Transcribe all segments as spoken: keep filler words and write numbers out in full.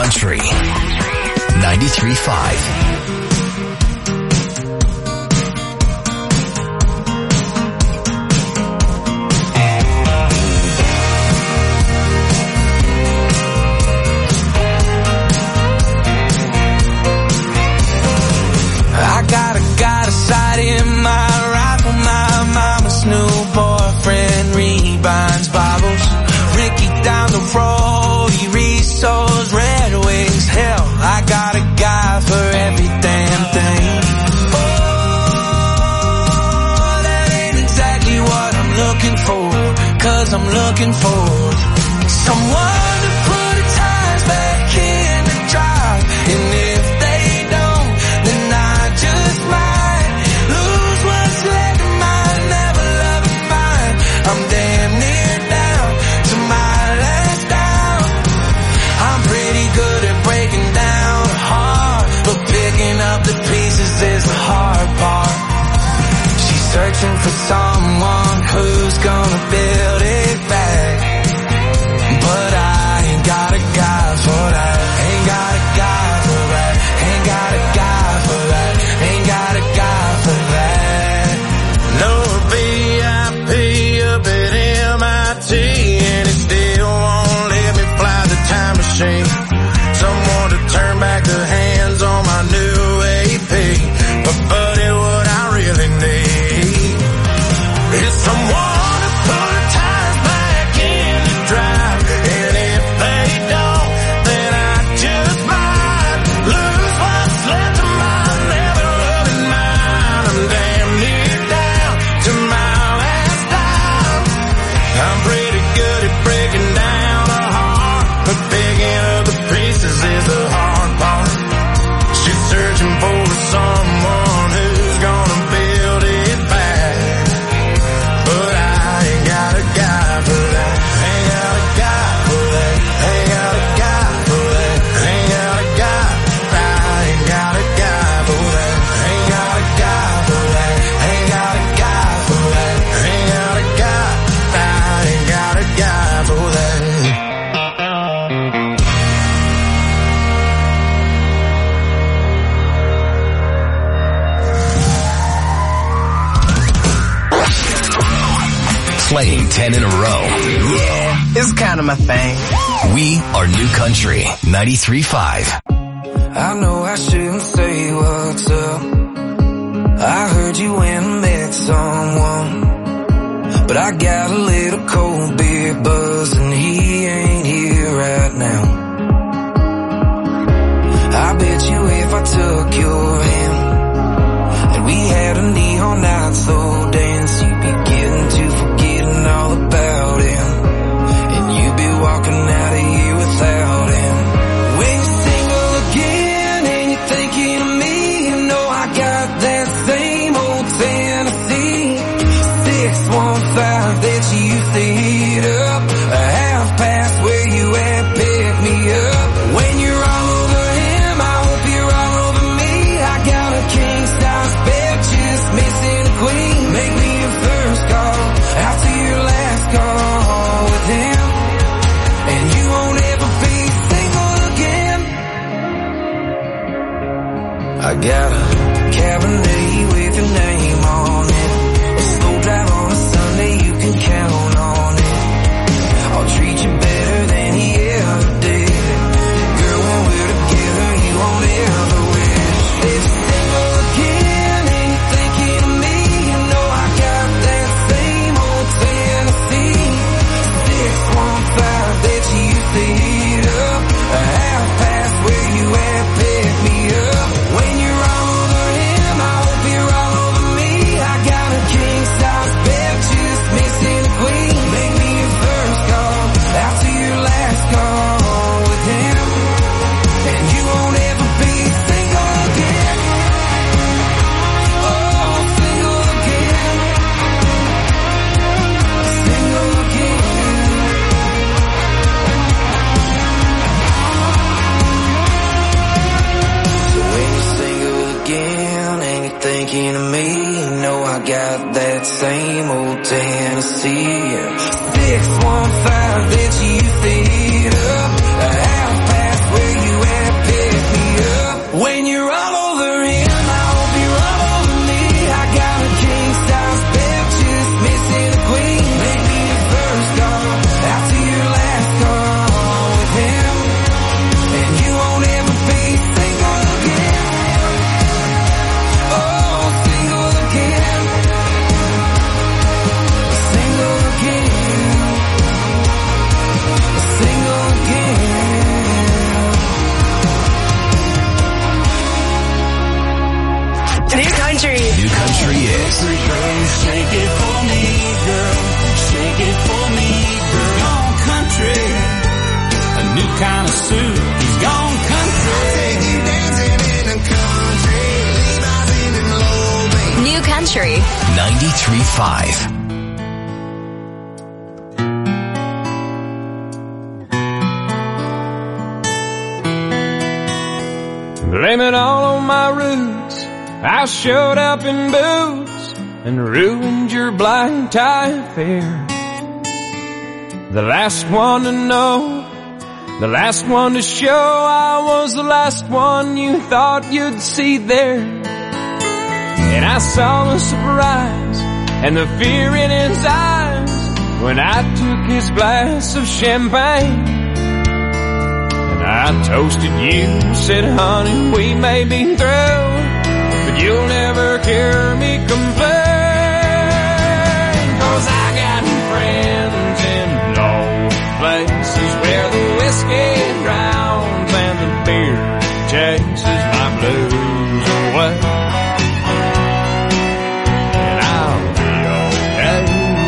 Country ninety-three point five. I'm looking for someone to put the tires back in the drive, and if they don't, then I just might lose what's left of mine, never loving mine. I'm damn near down to my last down. I'm pretty good at breaking down a heart, but picking up the pieces is the hard part. She's searching for someone who's gonna build it. Someone to turn back the hands on my new A P. But buddy, what I really need is someone to put the tires back in the drive. And if they don't, then I just might lose what's left of my never loving mine. I'm damn near down to my last dime. I'm pretty good at breaking down a heart, but picking up the pieces is the hard part. She's searching for someone who's gonna build it back, but I ain't got a guy for that. Ain't got a guy for that. Ain't got a guy for that. Ain't got a guy. I ain't got a guy for that. Ain't got a guy for that. Ain't got a guy for that. Ain't got a guy. I ain't got a guy for that. Playing ten in a row. Yeah, it's kind of my thing. We are New Country ninety-three point five. I know I shouldn't say what's up. I heard you went and met someone, but I got a little cold beer buzz and he ain't here right now. I bet you if I took your hand and we had a neon night slow dance, you'd be getting to forgetting all about him, and you'd be walking out of here without him. When you're single again and you're thinking of me, you know I got that same old Tennessee six one five that you used to heat up, a half past where you at, pick me up. When you're all over him, I hope you're all over me. I got a king size bed, just missing a queen. Make me your first call after your last call with him, and you won't ever be single again. I got a Cabernet with your name on it, a slow drive on a Sunday, you can count on it. I'll treat you better than he ever did. Girl, when we're together, you won't ever wish. If you're single again and you're thinking of me, you know I got that same old Tennessee six one five that you used to heat up, a half past where you at, pick me up. When you're all over him, I hope you're all over me. I got a king size bed, just missing a queen. Make me your first call after your last call with him, and you won't ever be single again. Oh, single again. Single again. So when you're single again and you're thinking of me, you know I got that same old Tennessee six one five that you used to heat up, a half past where you ninety-three point five. Blame it all on my roots. I showed up in boots and ruined your blind tie affair. The last one to know, the last one to show, I was the last one you thought you'd see there. And I saw the surprise and the fear in his eyes when I took his glass of champagne. I toasted you, said, honey, we may be through, but you'll never hear me complain. Cause I got friends in low places where the whiskey drowns and the beer chases my blues away. And I'll be okay.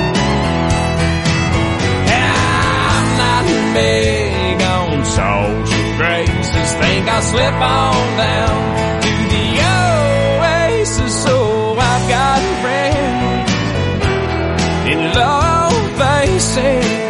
And I'm not big on social graces, think I'll slip on down to the oasis. So I've got friends in low places.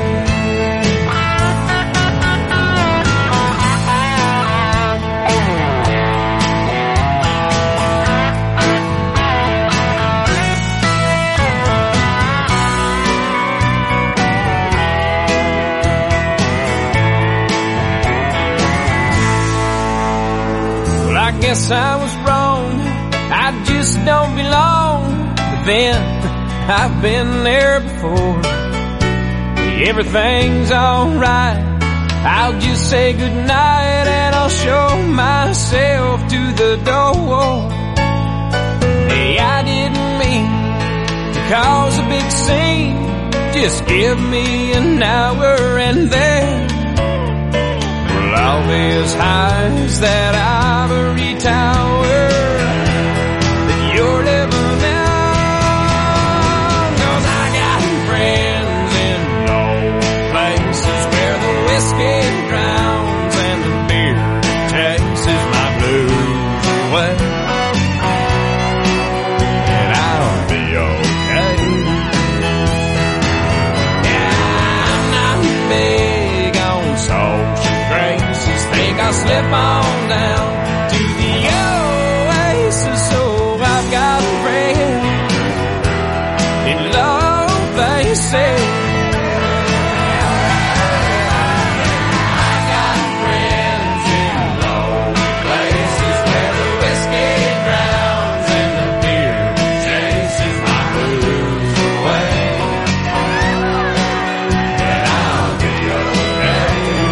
I guess I was wrong, I just don't belong. But then, I've been there before. Everything's alright, I'll just say goodnight and I'll show myself to the door. Hey, I didn't mean to cause a big scene, just give me an hour and then I'll be as high as that ivory tower that you're living in. Cause I got friends in low places where the whiskey drowns and the beer chases my blues away. And I'll be okay. Yeah, I'm not big on social graces, think I'll slip on down to the oasis. So I've got friends in low places. I got friends in low places where the whiskey drowns and the beer chases my blues away. And I'll be okay.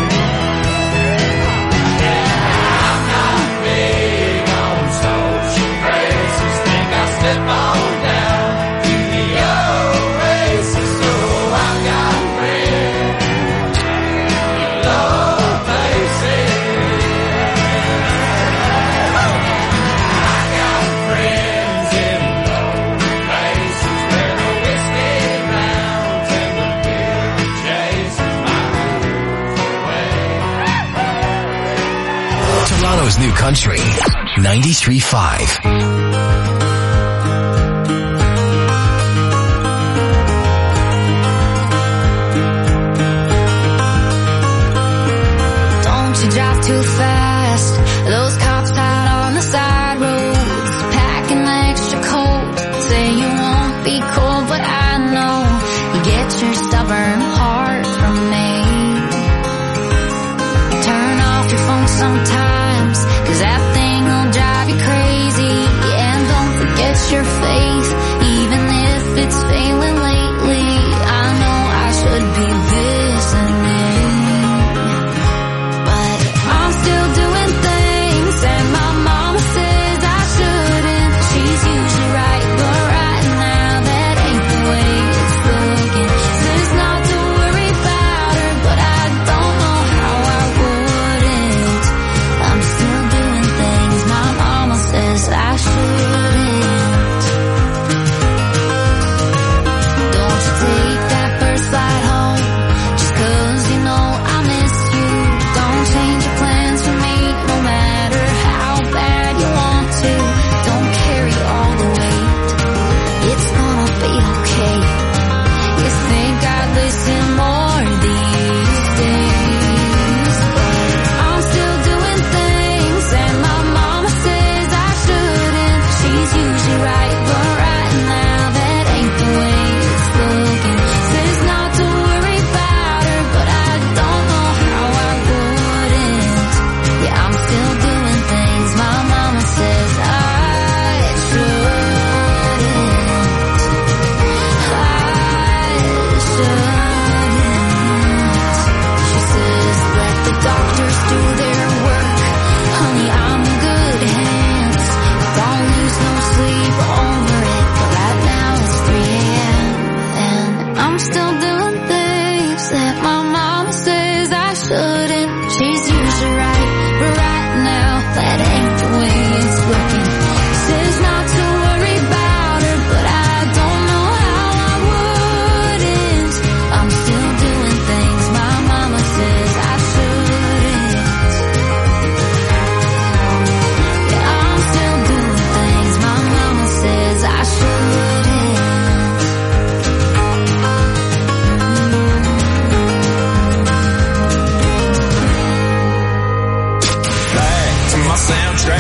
Slip on down to the oasis. So I've got friends in low places. I got friends in low places where the whiskey drowns and the beer chases my blues away. Toronto's New Country, ninety-three point five. Drive too fast, those cops out on the side roads, packing extra coat, say you won't be cold, but I know you get your stubborn heart from me. Turn off your phone sometimes, cause that thing will drive you crazy, and don't forget your faith, even if it's failing lately. I know I should be listening, I'm still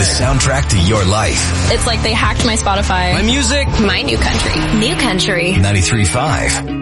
soundtrack to your life. It's like they hacked my Spotify. My music. My new country. New country. ninety-three point five.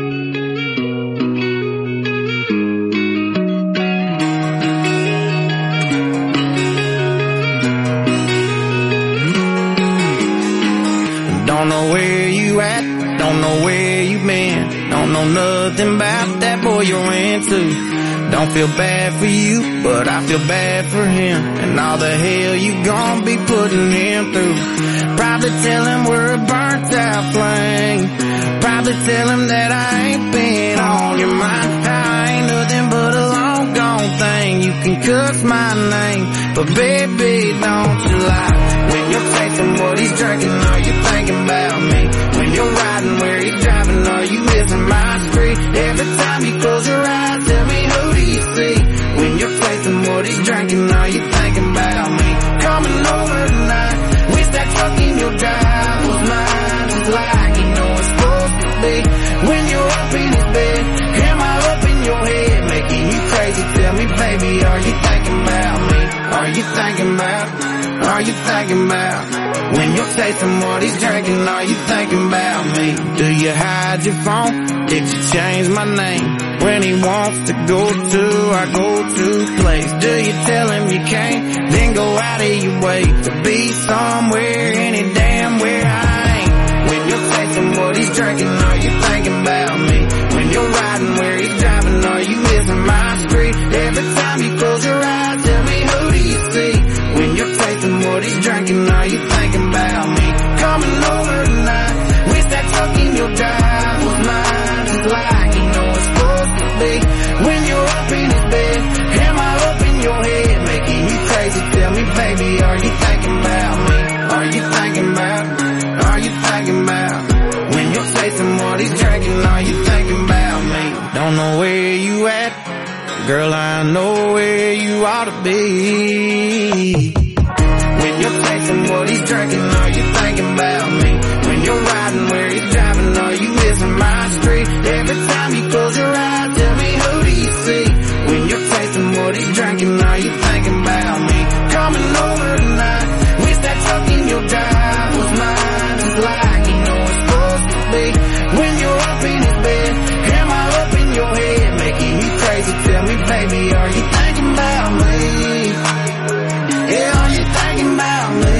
Don't know where you at, don't know where you been, don't know nothing about that boy you're into. Don't feel bad for you, but I feel bad for him, and all the hell you gon' be putting him through. Probably tell him we're a burnt out flame, probably tell him that I ain't been on your mind. I ain't nothing but a long gone thing, you can cuss my name, but baby don't you lie. When you're tasting what he's drinking, are you thinking about me? When you're riding where he's driving, are you missing my street? Every time you close your eyes, tell me who do you see? When you're tasting what he's drinking, are you thinking about me? Coming over tonight, wish that truck in your drive was mine, just like you know it's supposed to be. When you're up in his bed, am I up in your head, making you crazy? Tell me, baby, are you thinking about me? Are you thinking about, are you thinking about? When you're tasting what he's drinking, are you thinking about me? Do you hide your phone? Did you change my name? When he wants to go to our go-to place, do you tell him you can't, then go out of your way to be somewhere, any damn where I ain't? When you're tasting what he's drinking, are you thinking about me? When you're riding where he's driving, are you missing my street? Every time you close your eyes, tell me who do you see? When you're tasting what he's drinking, are you thinking about me? Coming over tonight, wish that truck in your drive was mine, just like you know it's supposed to be. When you're up in his bed, am I up in your head, making you crazy? Tell me, baby, are you thinking about me? Are you thinking about, are you thinking about? When you're tasting what he's drinking, are you thinking about me? Don't know where you at, girl, I know where you ought to be. When you're tasting what he's drinking, are you thinking about me? When you're riding where he's driving, are you missing my street? Every time you close your eyes, tell me who do you see? When you're tasting what he's drinking, are you thinking about me? Coming over tonight, wish that truck in your drive was mine, just like you know it's supposed to be. When you're up in his bed, am I up in your head, making you crazy? Tell me, baby, are you thinking about me? Yeah, are you thinking about me?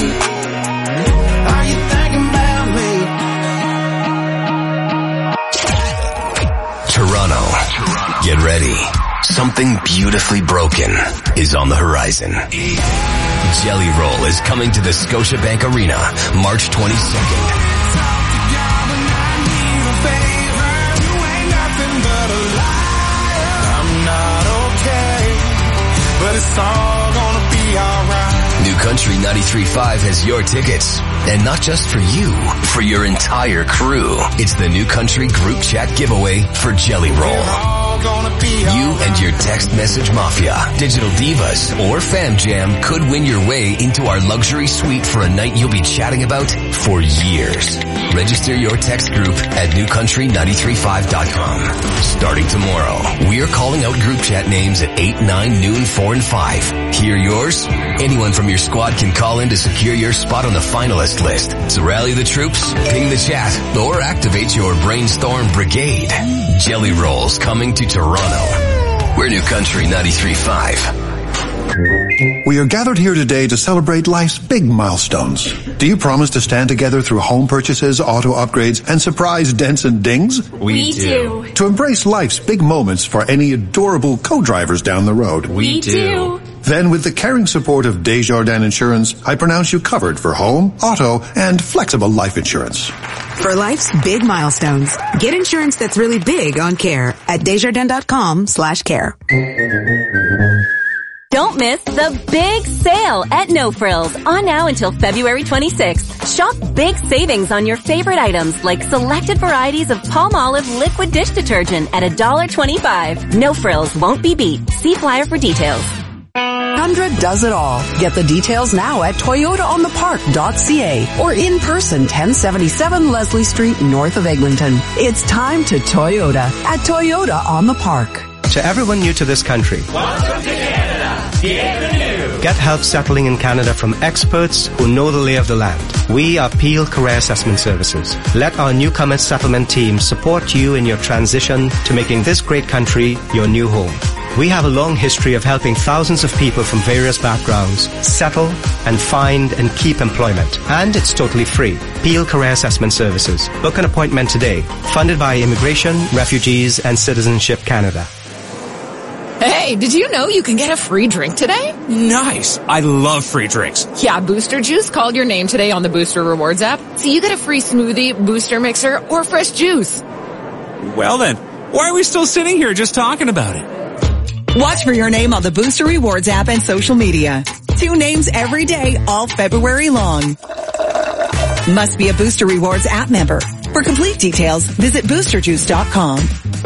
Are you thinking about me? Toronto, get ready. Something beautifully broken is on the horizon. Jelly Roll is coming to the Scotiabank Arena March twenty-second. I'm not okay, but it's all gonna be alright. New Country ninety-three point five has your tickets. And not just for you, for your entire crew. It's the New Country Group Chat giveaway for Jelly Roll. You and your text message mafia, digital divas, or fam jam could win your way into our luxury suite for a night you'll be chatting about for years. Register your text group at new country nine three five dot com. Starting tomorrow, we're calling out group chat names at eight, nine, noon, four, and five. Hear yours? Anyone from your squad can call in to secure your spot on the finalist list. So rally the troops, ping the chat, or activate your brainstorm brigade. Jelly Rolls coming to Toronto. We're New Country ninety-three point five. We are gathered here today to celebrate life's big milestones. Do you promise to stand together through home purchases, auto upgrades, and surprise dents and dings? We, we do. To embrace life's big moments for any adorable co-drivers down the road? We, we do. Then with the caring support of Desjardins Insurance, I pronounce you covered for home, auto, and flexible life insurance. For life's big milestones, get insurance that's really big on care at desjardins.com slash care. Don't miss the big sale at No Frills on now until February twenty-sixth. Shop big savings on your favorite items like selected varieties of Palmolive liquid dish detergent at one dollar twenty-five. No Frills won't be beat. See flyer for details. Tundra does it all. Get the details now at toyota on the park dot c a or in person ten seventy-seven Leslie Street north of Eglinton. It's time to Toyota at Toyota on the Park. To everyone new to this country, welcome to Canada. Bienvenue. Get help settling in Canada from experts who know the lay of the land. We are Peel Career Assessment Services. Let our newcomer settlement team support you in your transition to making this great country your new home. We have a long history of helping thousands of people from various backgrounds settle and find and keep employment. And it's totally free. Peel Career Assessment Services. Book an appointment today. Funded by Immigration, Refugees and Citizenship Canada. Hey, did you know you can get a free drink today? Nice. I love free drinks. Yeah, Booster Juice called your name today on the Booster Rewards app. So you get a free smoothie, booster mixer, or fresh juice. Well then, why are we still sitting here just talking about it? Watch for your name on the Booster Rewards app and social media. Two names every day, all February long. Must be a Booster Rewards app member. For complete details, visit booster juice dot com.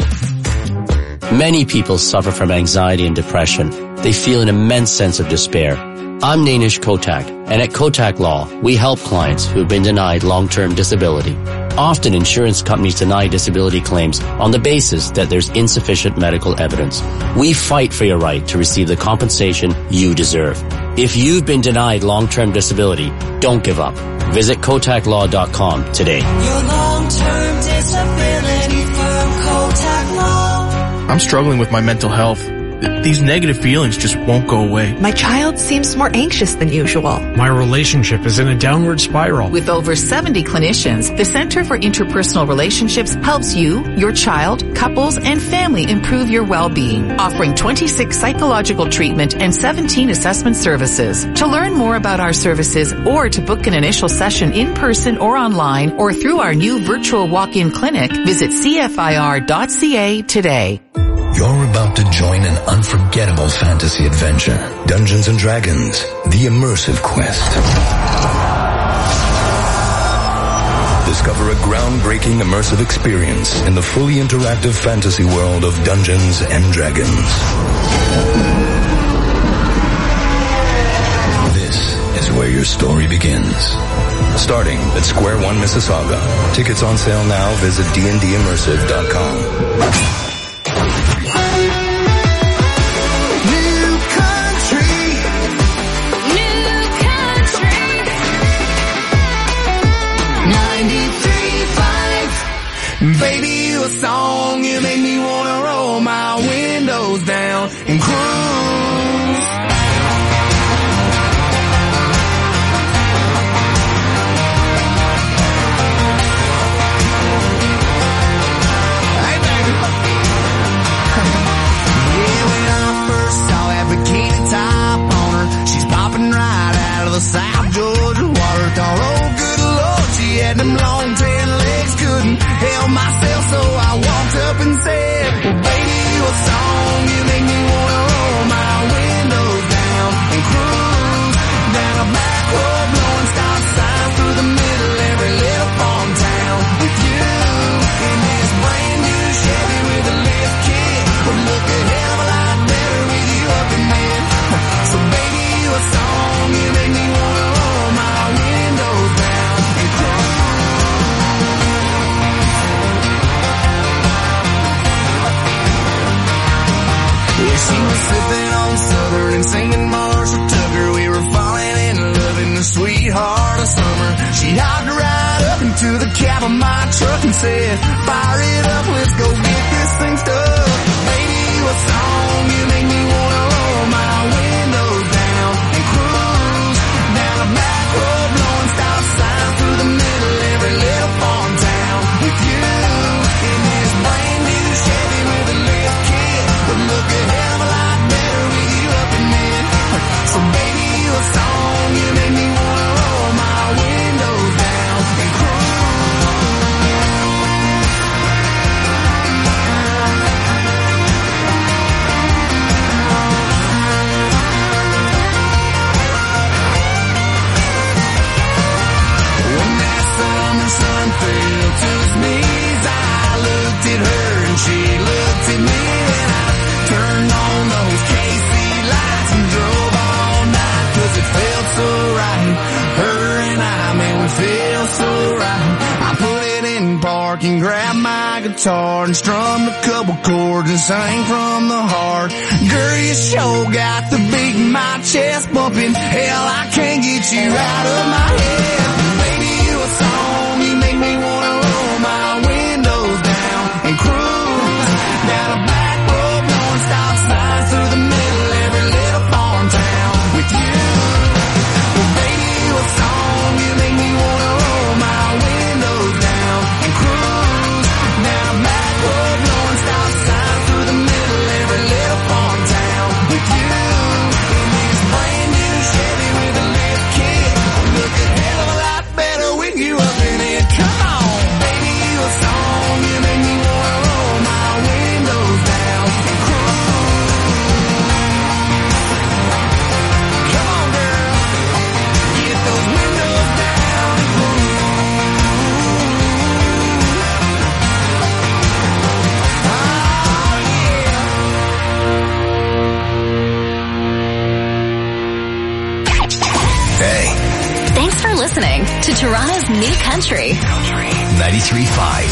Many people suffer from anxiety and depression. They feel an immense sense of despair. I'm Nainish Kotak, and at Kotak Law, we help clients who have been denied long-term disability. Often insurance companies deny disability claims on the basis that there's insufficient medical evidence. We fight for your right to receive the compensation you deserve. If you've been denied long-term disability, don't give up. Visit kotak law dot com today. Your long-term disability from Kotak Law. I'm struggling with my mental health. These negative feelings just won't go away. My child seems more anxious than usual. My relationship is in a downward spiral. With over seventy clinicians, the Center for Interpersonal Relationships helps you, your child, couples, and family improve your well-being, offering twenty-six psychological treatment and seventeen assessment services. To learn more about our services or to book an initial session in person or online or through our new virtual walk-in clinic, visit c f i r dot c a today. You're about to join an unforgettable fantasy adventure. Dungeons and Dragons, the immersive quest. Discover a groundbreaking immersive experience in the fully interactive fantasy world of Dungeons and Dragons. This is where your story begins. Starting at Square One, Mississauga. Tickets on sale now. Visit d n d immersive dot com. Baby, you a song, you make me wanna roll my windows down and cruise. Hey, baby. Yeah, when I first saw that bikini top on her, she's popping right out of the South Georgia water. Thought, oh, good Lord, she had them long tan legs, couldn't help myself, so I walked up and said, well, baby, you a song, you make me wanna roll my windows down and cruise down a back road, blowing stop signs through the middle of every little farm town. With you in this brand new Chevy with a lift kit, would look a hell of a lot better with you up in it. So baby, you a song, you make me wanna roll my windows down and cruise. Yeah, she was sipping on Southern and singing Marshall Tucker. We were falling in love in the sweet heart of summer. She hopped right up into the cab of my truck and said, fire it up, let's go get this thing stuck. Baby, you a song, you make me wanna roll my windows down and cruise down a back road, blowing stop signs through the middle of every little farm town. With you in this brand new Chevy with a lift kit, would look a hell of a lot better with you up in it. So baby, you a song, you make me wanna roll my windows down and cruise. When that summer sun fell to his knees, I looked at her and she looked at me, and I turned on those K C lights and drove all night, cause it felt so right. Her and I, man, we feel so right. I put it in park and grabbed my guitar and strum a couple chords and sang from the heart. Girl, you sure got the beat in my chest bumping. Hell, I can't get you out of my head. Baby, you a song, you make me wanna roll my windows down and cruise down a back road, blowing stop signs through the middle of every little farm town with you. Well, baby, you a song, you make me wanna roll my windows down and cruise down a back road, blowing stop signs through the middle of every little farm town with you. In this brand new Chevy with a lift kit, look a hell of a lot better with you up in it. Come on, baby, you a song, you make me wanna roll my windows down and cruise. Come on, girl, get those windows down and cruise. Hey, Thanks for listening to Toronto's New Country. ninety-three point five.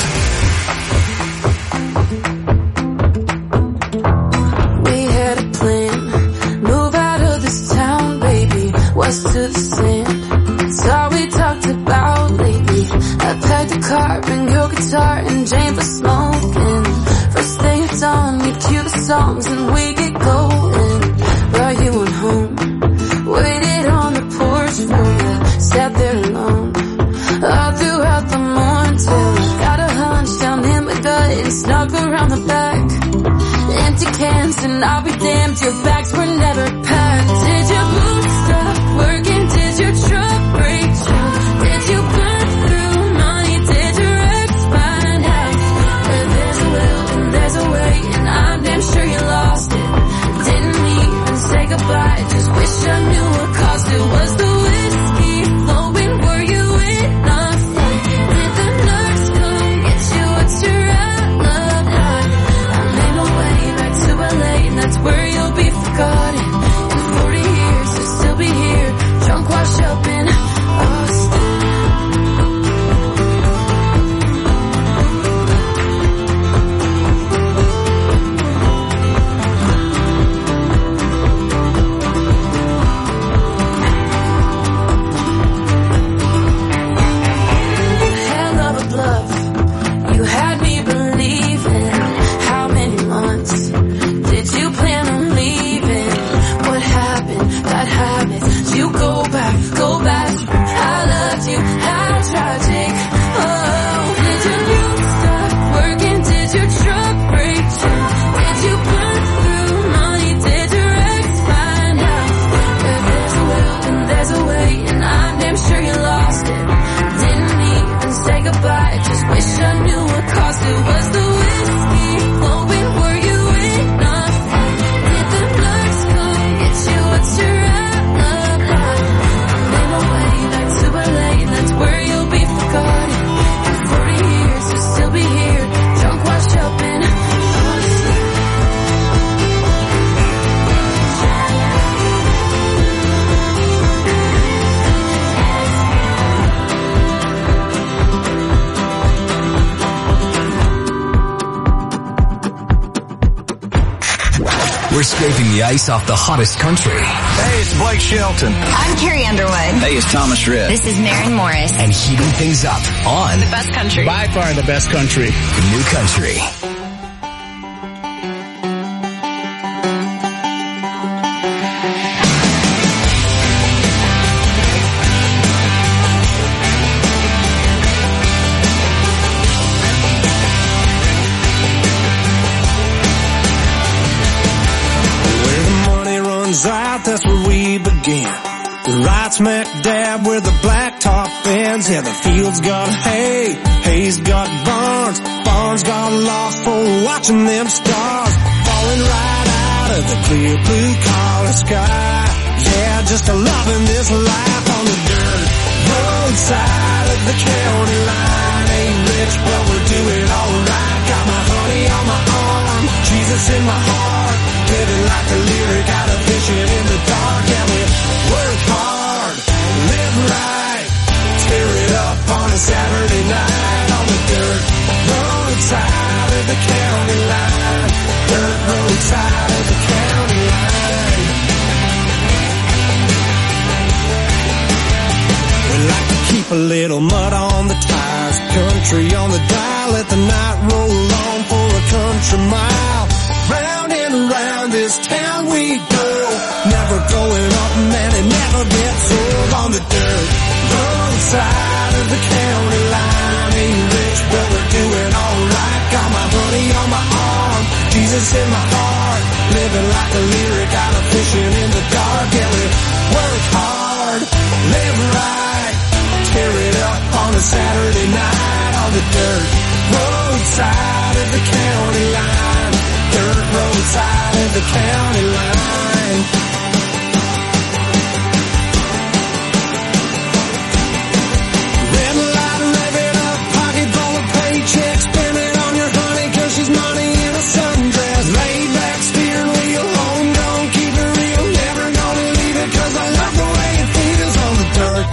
We had a plan, move out of this town, baby, west to the sand. It's all we talked about lately. I packed a car, bring your guitar, and Jane for smoking. First thing at dawn, you'd cue the songs and we get going. Brought you on home, waited on the porch for you, sat there alone all throughout the morning till I got a hunch down in my gut and snuck around the back. Empty cans and I'll be damned, your bags were never packed. Did your boots stop working? Did your truck break down? Did you burn through money? Did your ex find out? Well, there's a will and there's a way, and I'm damn sure you lost it. Didn't even say goodbye, just wish I knew what caused it. Was the whiskey flowing? Were you enough? Did the nurse come get you? What's your outlook like? I made my way back to L A, and that's where you'll be forgotten. In forty years, you'll still be here, drunk, washed up in Austin. Hell of a bluff, you had me believing. How many months did you plan on leaving? What happened? Bad habits. You go back, go back. I loved you, how tragic. Oh, did your boots stop working? Did your truck break down? Did you burn through money? Did your ex find out? Well, there's a will and there's a way, and I'm damn sure you lost it. Didn't even say goodbye, just wish I knew what caused it. Was the whiskey flowing? Were you enough? Did the nurse come get you? What's your outlook like? I made my way back to L A, and that's where you'll be forgotten. In forty years, you'll still be here, drunk, washed up in Austin. We're scraping the ice off the hottest country. Hey, it's Blake Shelton. I'm Carrie Underwood. Hey, it's Thomas Rhett. This is Maren Morris. And heating things up on Best Country. By far the best country. New Country. Where the money runs out, that's where we begin. Right smack dab where the blacktop ends. Yeah, the field's got hay, hay's got barns, barns got lost for watching them stars falling right out of the clear blue collar sky. Yeah, just a loving this life on the dirt roadside of the county line. Ain't rich, but we're doing alright. Got my honey on my arm, Jesus in my heart, living like a lyric out of Vision in the Dark. Yeah, we work hard, live right, tear it up on a Saturday night on the dirt road roadside of the county line. Dirt road side of the county line. We like to keep a little mud on the tires, country on the dial, let the night roll on for a country mile. Round and around this town we go, never going up, man, it never gets old. On the dirt road side of the county line. Ain't rich, but we're doing alright. Got my honey on my arm, Jesus in my heart. Living like a lyric out of Fishing in the Dark. Yeah, we work hard, live right, tear it up on a Saturday night. On the dirt road side of the county line. Dirt road side of the county line. Red light, rev it up, pocket full of paycheck. Spend it on your honey, cause she's money in a sundress. Laid back, steering wheel, home gone, keep it real. Never gonna leave it, cause I love the way it feels. On the dirt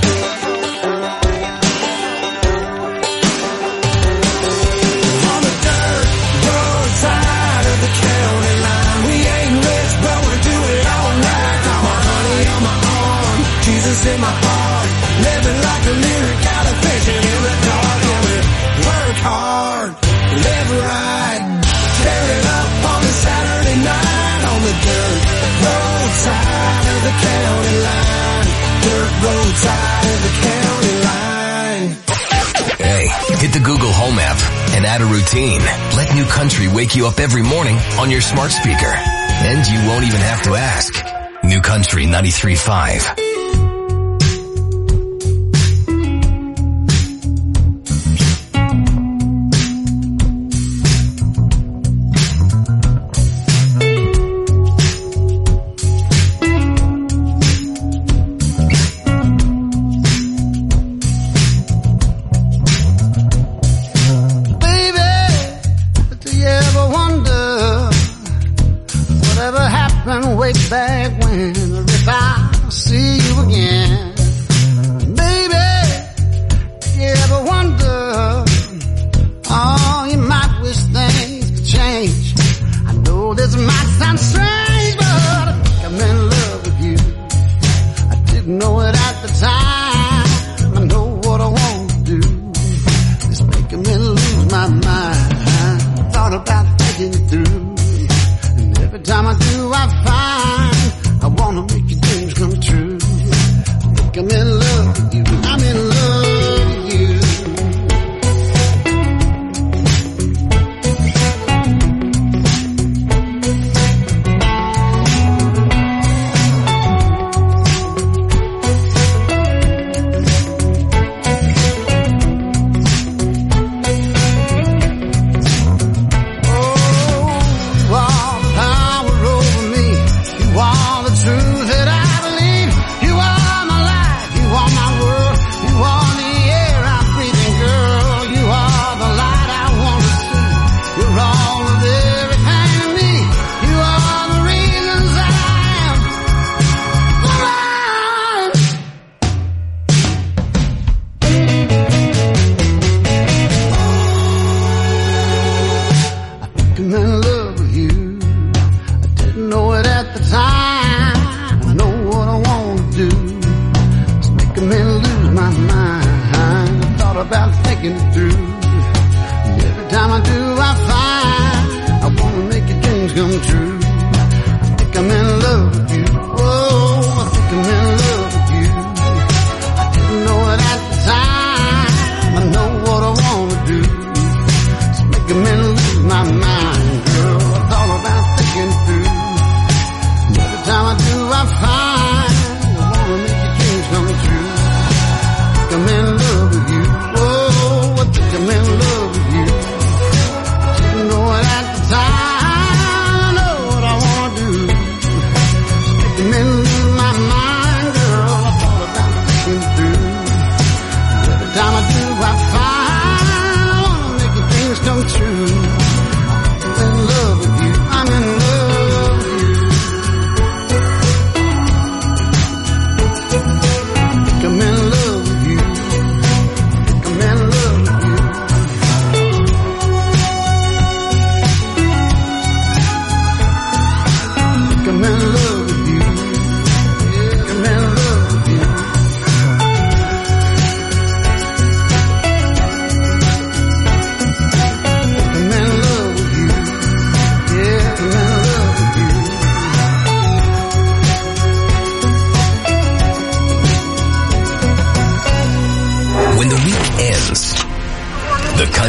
on the dirt road side of the county line. We ain't rich, but we do it all right. Got my honey on my arm, Jesus in my heart. Living like a lyric out of Fishing in the Dark. Yeah, we work hard, live right, tear it up on a Saturday night. On the dirt road side of the county line. Dirt road side of the county line. Hey, hit the Google Home app and add a routine. Let New Country wake you up every morning on your smart speaker. And you won't even have to ask. New Country ninety-three point five. Way back when, if I see you again, baby, you ever wonder, oh, you might wish things could change. I know this might sound strange, but I think I'm in love with you. I didn't know it at the time. I know what I want to do. It's making me lose my mind. I thought about thinking it through, and every time I do, I find I wanna make your dreams come true. I think I'm in love with you. I'm in love with you. Know it at the time. I know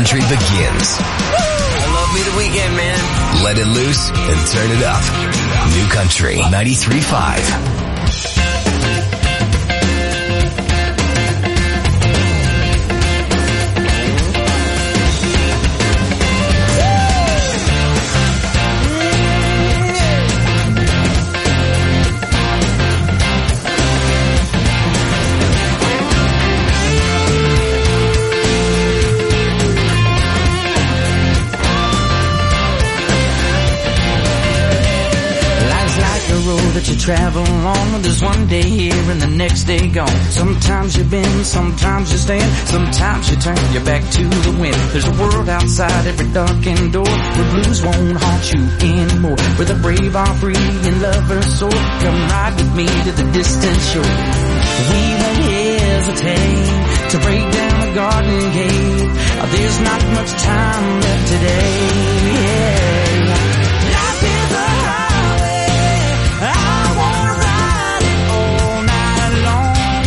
country begins. I love me the weekend, man. Let it loose and turn it up. New Country ninety-three point five. You travel on, there's one day here and the next day gone. Sometimes you bend, sometimes you stand, sometimes you turn your back to the wind. There's a world outside every darkened door where blues won't haunt you anymore, where the brave are free and lovers soar. Come ride with me to the distant shore. We won't hesitate to break down the garden gate. There's not much time left today. Yeah. Life is a highway. I wanna ride it all night long.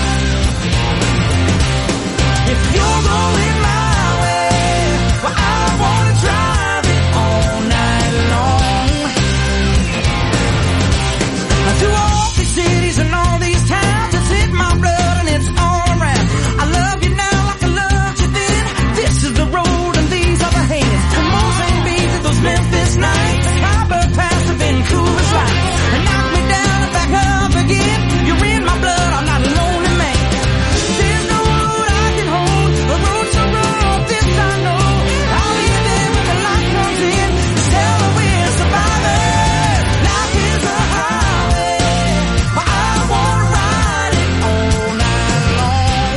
If you're going my way, well, I wanna drive it all night long. Through all these cities and all these towns, it's in my blood and it's all around. I love you now like I loved you then. This is the road and these are the hands. From Mozambique to those Memphis nights, Harbor Pass to Vancouver's lights. And knock me down and back up again. You're in my blood, I'm not a lonely man. There's no road I can hold, a road so rough, this I know. I'll be there when the light comes in. Just tell me we're survivors. Life is a highway, but I wanna ride it all night long.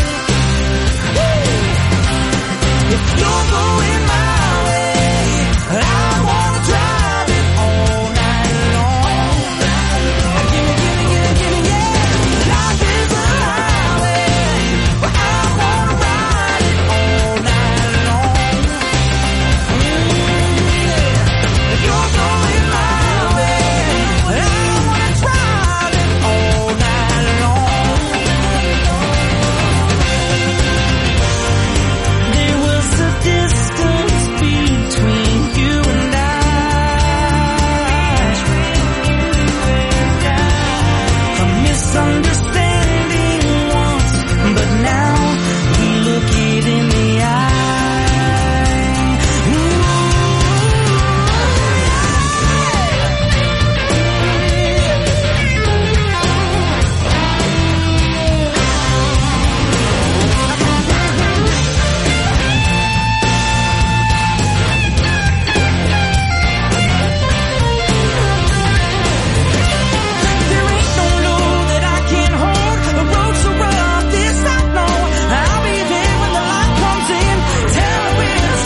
If you're going my way, I wanna drive it all night long. Gimme, gimme, gimme, gimme, yeah. Life is a highway, but I wanna ride it all night long. If you're going my way, I wanna drive it all night long. There was a distance between you and I, a misunderstanding once, but now we look it in the eye. There ain't no load that I can't hold. The road's so rough, this I know. I'll be there when the light comes in. Tell me we're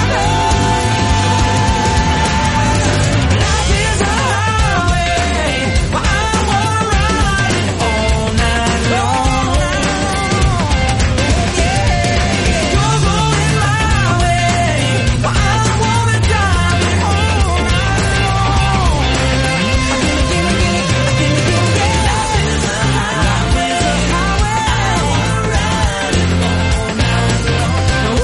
survivors. Life is a highway, but I wanna ride it all night long. Yeah, you're going my way, but I wanna drive it all night long. Gimme, gimme, gimme, gimme, gimme, yeah. Life is a highway, I wanna ride it all night long.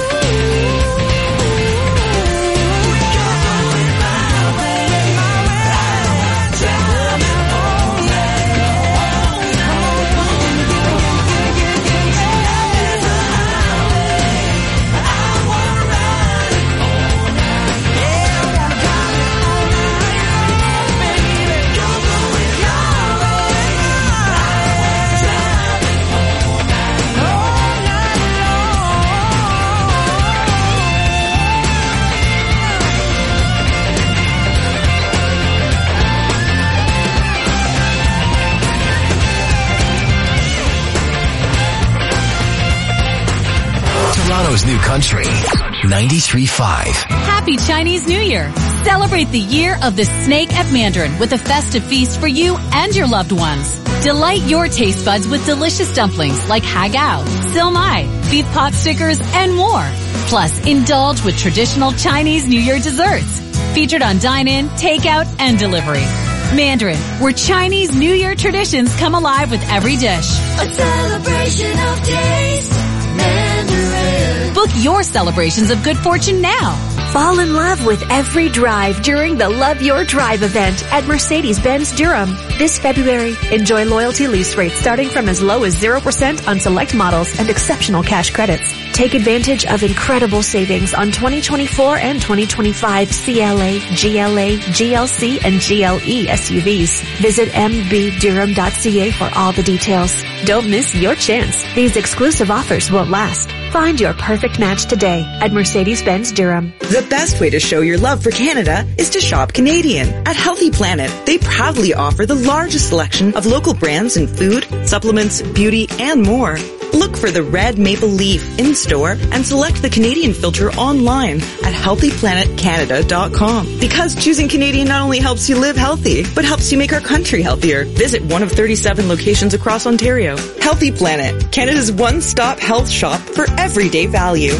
You're going my way, my way, I wanna drive it all night long. Gimme, gimme, gimme, gimme, gimme, gimme, yeah. Life is a highway, I wanna ride it all night. Yeah, I wanna drive it all night long, baby. You're going my way, I wanna drive it all night, all night Toronto's New Country ninety-three point five. Happy Chinese New Year! Celebrate the year of the snake at Mandarin with a festive feast for you and your loved ones. Delight your taste buds with delicious dumplings like hagao, silmai, beef pot stickers, and more. Plus, indulge with traditional Chinese New Year desserts. Featured on dine-in, takeout, and delivery. Mandarin, where Chinese New Year traditions come alive with every dish. A celebration of taste. Mandarin. Book your celebrations of good fortune now. Fall in love with every drive during the Love Your Drive event at Mercedes-Benz Durham. This February, enjoy loyalty lease rates starting from as low as zero percent on select models and exceptional cash credits. Take advantage of incredible savings on twenty twenty-four and twenty twenty-five C L A, G L A, G L C, and G L E S U Vs. Visit m b durham dot c a for all the details. Don't miss your chance. These exclusive offers won't last. Find your perfect match today at Mercedes-Benz Durham. The best way to show your love for Canada is to shop Canadian. At Healthy Planet, they proudly offer the largest selection of local brands in food, supplements, beauty, and more. Look for the red maple leaf in store and select the Canadian filter online at healthy planet canada dot com. Because choosing Canadian not only helps you live healthy, but helps you make our country healthier. Visit one of thirty-seven locations across Ontario. Healthy Planet, Canada's one-stop health shop for everyday value.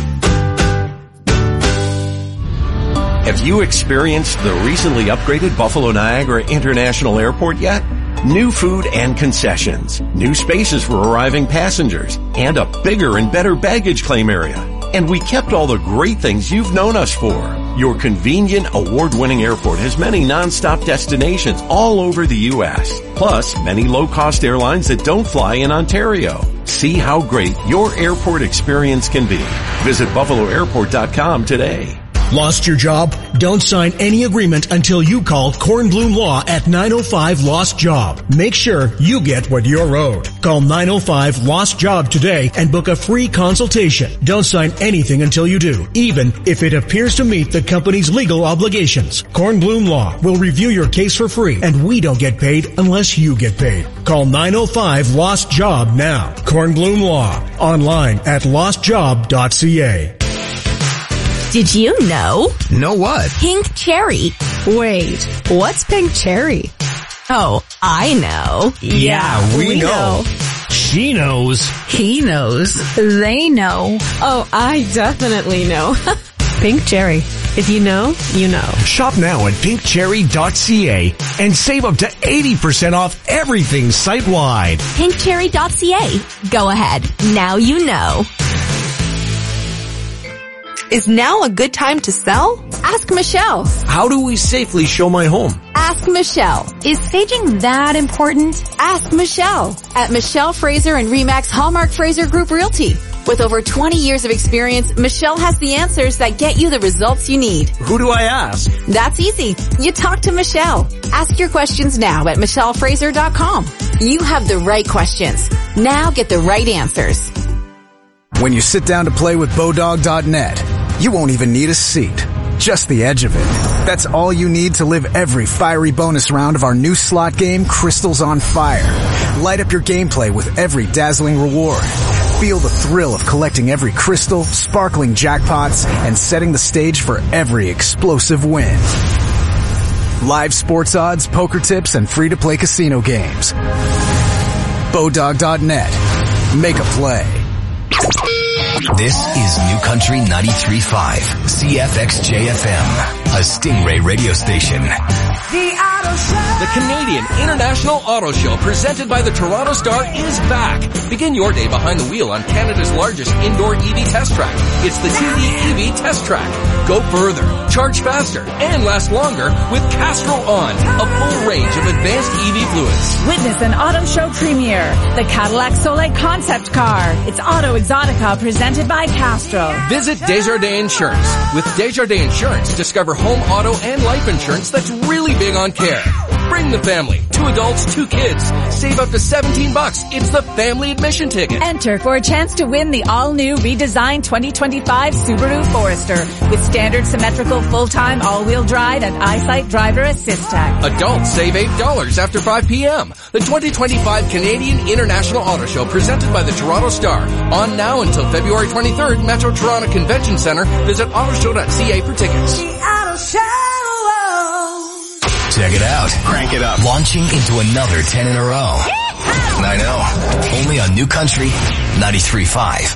Have you experienced the recently upgraded Buffalo Niagara International Airport yet? New food and concessions, new spaces for arriving passengers, and a bigger and better baggage claim area. And we kept all the great things you've known us for. Your convenient, award-winning airport has many non-stop destinations all over the U S, plus many low-cost airlines that don't fly in Ontario. See how great your airport experience can be. Visit buffalo airport dot com today. Lost your job? Don't sign any agreement until you call Kornblum Law at nine oh five Lost Job. Make sure you get what you're owed. Call nine oh five Lost Job today and book a free consultation. Don't sign anything until you do, even if it appears to meet the company's legal obligations. Kornblum Law will review your case for free, and we don't get paid unless you get paid. Call nine oh five Lost Job now. Kornblum Law. Online at lost job dot c a. Did you know? Know what? Pink cherry. Wait, what's pink cherry? Oh, I know. Yeah, we, we know. know. She knows. He knows. They know. Oh, I definitely know. Pink cherry. If you know, you know. Shop now at pink cherry dot c a and save up to eighty percent off everything site-wide. pink cherry dot c a. Go ahead. Now you know. Is now a good time to sell? Ask Michelle. How do we safely show my home? Ask Michelle. Is staging that important? Ask Michelle at Michelle Fraser and Remax Hallmark Fraser Group Realty. With over twenty years of experience, Michelle has the answers that get you the results you need. Who do I ask? That's easy. You talk to Michelle. Ask your questions now at michelle fraser dot com. You have the right questions. Now get the right answers. When you sit down to play with Bodog dot net, you won't even need a seat, just the edge of it. That's all you need to live every fiery bonus round of our new slot game, Crystals on Fire. Light up your gameplay with every dazzling reward. Feel the thrill of collecting every crystal, sparkling jackpots, and setting the stage for every explosive win. Live sports odds, poker tips, and free-to-play casino games. Bodog dot net. Make a play. This is New Country ninety-three point five, C F X J F M, a Stingray radio station. The Canadian International Auto Show presented by the Toronto Star is back. Begin your day behind the wheel on Canada's largest indoor E V test track. It's the T D E V Test Track. Go further, charge faster, and last longer with Castrol On, a full range of advanced E V fluids. Witness an auto show premiere, the Cadillac Soleil concept car. It's Auto Exotica presented by Castrol. Visit Desjardins Insurance. With Desjardins Insurance, discover home, auto, and life insurance that's really big on care. Bring the family. Two adults, two kids. Save up to seventeen bucks. It's the family admission ticket. Enter for a chance to win the all-new redesigned twenty twenty-five Subaru Forester with standard symmetrical full-time all-wheel drive and EyeSight driver assist tech. Adults save eight dollars after five p.m. The twenty twenty-five Canadian International Auto Show presented by the Toronto Star. On now until February twenty-third, Metro Toronto Convention Center. Visit auto show dot c a for tickets. Check it out. Crank it up. Launching into another ten in a row. I know. Only on New Country ninety-three point five.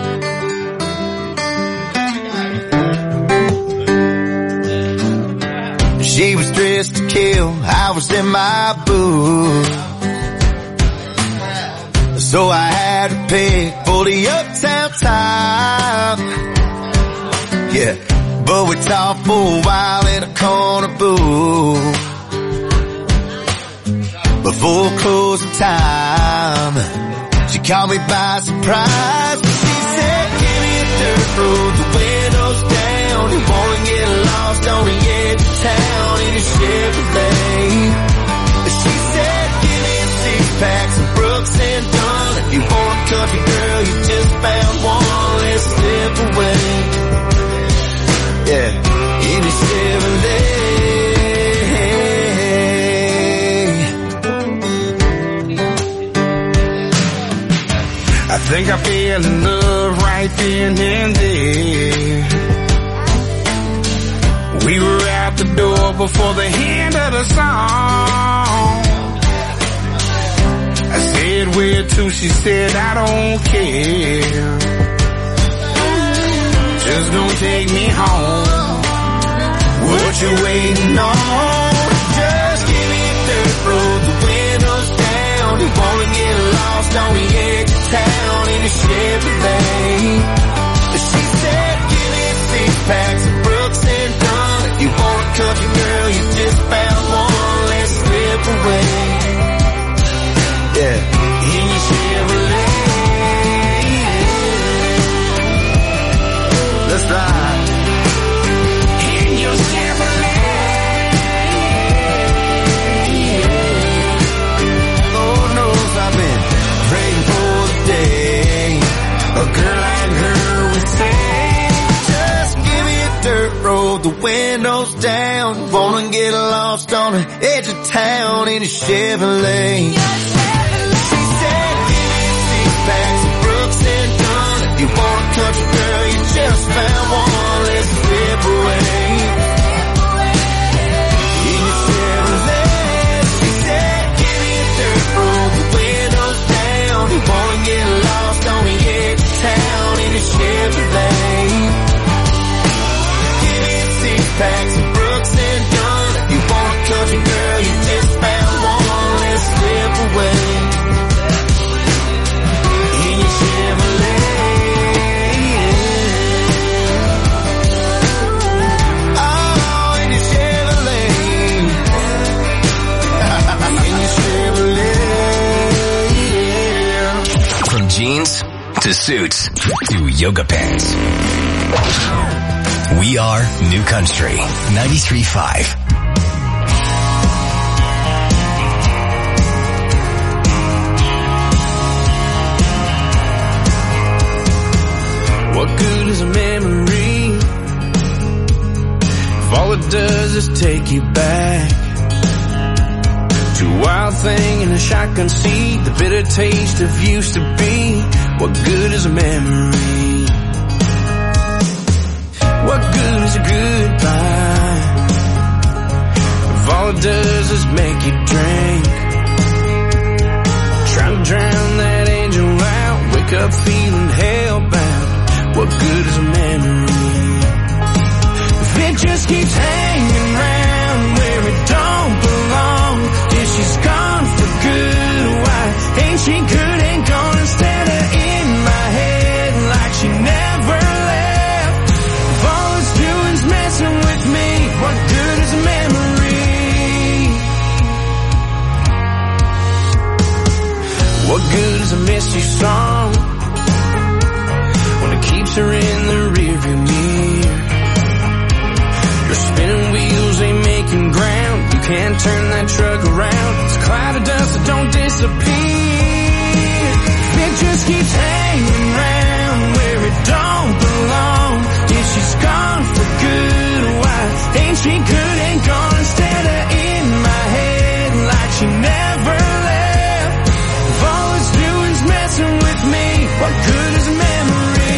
She was dressed to kill, I was in my booth. So I had to pick for the uptown time. Yeah, but we talked for a while in a corner booth before closing time. She caught me by surprise. She said, give me a dirt road, the windows down. You wanna get lost on the edge of town in a Chevrolet. She said, give me a six-pack, some Brooks and Dunn. If you want a country girl, you just found one. Let's slip away. Yeah, in a Chevrolet. I think I fell in love right then and there. We were out the door before the end of the song. I said where to, she said I don't care. Just don't take me home. What you waiting on? Just give me a dirt road, the windows down. You wanna get lost on the edge of town in a Chevrolet. She said give me a six-pack, some Brooks and Dunn. If you want a country girl, you just found one. Let's slip away. Yeah, in your Chevrolet. Let's ride. In your Chevrolet. Lord knows I've been praying for the day a girl like her would say, just give me a dirt road, the windows down. Wanna get lost on the edge of town in a Chevrolet. She said, give me a six-pack, some Brooks and Dunn. If you want a country girl, you just found one. Let's slip away. In your Chevrolet. She said, give me a dirt road, the windows down. You wanna get lost on the edge of town in a Chevrolet. Give me a six-pack, some Brooks and Dunn. If you want a country girl, you just found one. Let's slip away. In your Chevrolet. Oh, in your Chevrolet. In your Chevrolet. From jeans to suits to yoga pants. We are New Country ninety-three point five. What good is a memory if all it does is take you back to a wild thing in a shotgun seat, the bitter taste of used to be? What good is a memory? What good is a goodbye if all it does is make you drink? Trying to drown that angel out, wake up feeling hellbound. What good is a memory if it just keeps hanging around where it don't belong? If she's gone for good, why ain't she good and gone instead of in my head like she never left? If all it's doing's messing with me, what good is a memory? What good is a misty song when it keeps her in the rearview mirror? Your spinning wheels ain't making ground, you can't turn that truck around. It's a cloud of dust that don't disappear. It just keeps hanging around where it don't belong. If she's gone for good, why ain't she good and gone instead of in my head like she never left? If all it's doing's messing with me, what good is a memory?